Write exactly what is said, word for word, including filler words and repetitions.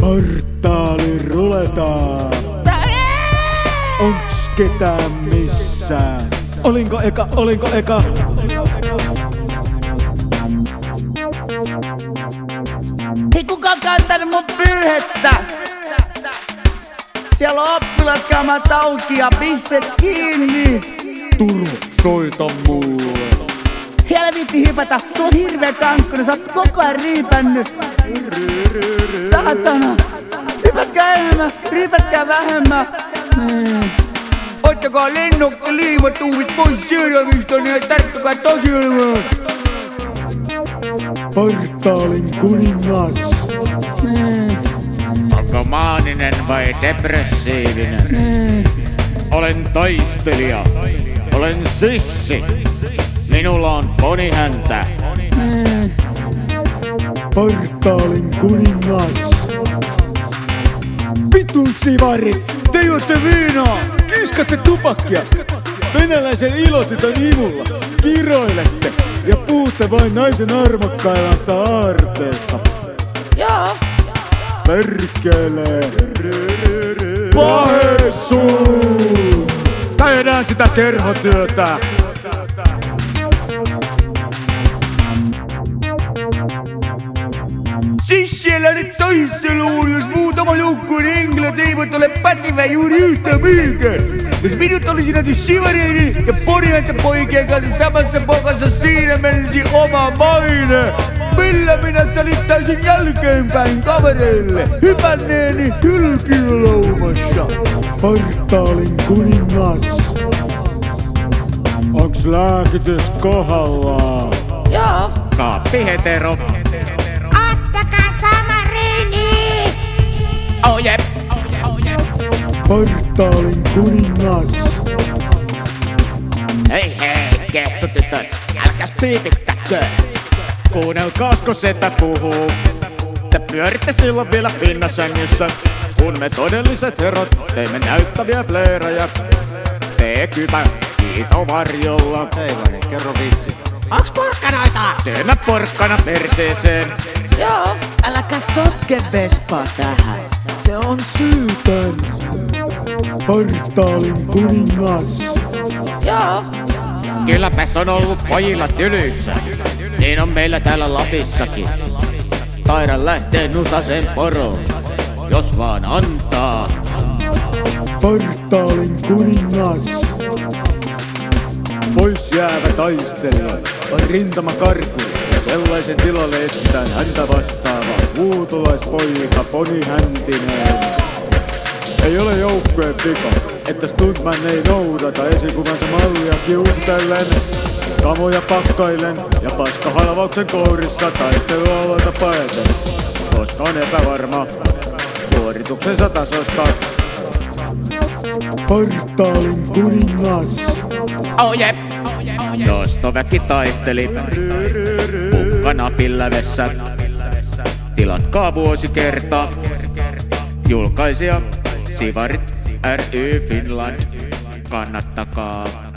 Portaali ruletaan. Onks ketään missään? Olinko eka, olinko eka? Hei, kuka on kantanut mun pyrhettä? Siellä on oppilas käymällä tautia, pisset kiinni. Turu, soita mulle. Helvetti hypätä, sulla on hirveä kankkunen, sä oot koko ajan riipännyt. Saatana! Hypätkää enemmän, riipätkää vähemmän. Hmm. Ottakaa lennokka liimatuuvit pois seuraavista, niin tarttukaa tosiaan. Portaalin kuningas. Hmm. Onko maaninen vai depressiivinen? Hmm. Olen taistelija. Olen sissi. Minulla on ponihäntä. Hmm. Portaalin kuningas. Vitun sivarit! Te juotte viinaa! Kiskatte tupakkia! Venäläisen ilotytön imulla! Kiroilette! Ja puhutte vain naisen armokkailasta aarteesta! Joo! Perkele! Pahessuun! Tehdään sitä kerhotyötä! Siis siellä nyt taisteluu, jos muutama joukkueen henkilöt eivät ole pätevä juuri yhtä mihinkään. Jos minut olisi nähty sivareiden ja ponihäntäpoikien kanssa samassa pokassa, siinä menisi oma maine. Millä minä selittäisin jälkeenpäin kavereille hypänneeni hylkiölaumassa. Portaalin kuningas. Onks lääkitys kohdallaan? Joo. Kaappi hetero. Ottakaa samariini! Oh jep. Portaalin kuningas. Hei hei, kettutytön. Älkäs piipittäkö. Kuunnelkaasko setä puhuu. Te pyöritte silloin vielä pinnasängyssä, kun me todelliset herot teimme näyttäviä pleerejä. Tee kypä, kiito varjolla. Hei Vari, kerro vitsi. Onks porkkanoita? Työnnä porkkana perseeseen. Joo. Äläkä sotke Vespaa tähän. Se on syytön. Portaalin kuningas. Joo. Kylläpäs on ollut pojilla tylyssä. Niin on meillä täällä Lapissakin. Taidan lähtee Nusaseen poroon, jos vaan antaa. Portaalin kuningas. Pois jäävä taistelija on rintamakarkuri ja sellaisen tilalle etsitään häntä vastaava huutolaispoika ponihäntineen. Ei ole joukkueen vika, että Stuntman ei noudata esikuvansa mallia kiutellen. Kamoja pakkaillen ja paskahalvauksen kourissa taistelualoita paeten, koska on epävarma suorituksensa tasosta. Portaalin kuningas. Oh jep. Nostoväki taisteli pukkanapin lävessä. Tilatkaa vuosikerta. Julkaisija Sivarit ry Finland. Kannattakaa.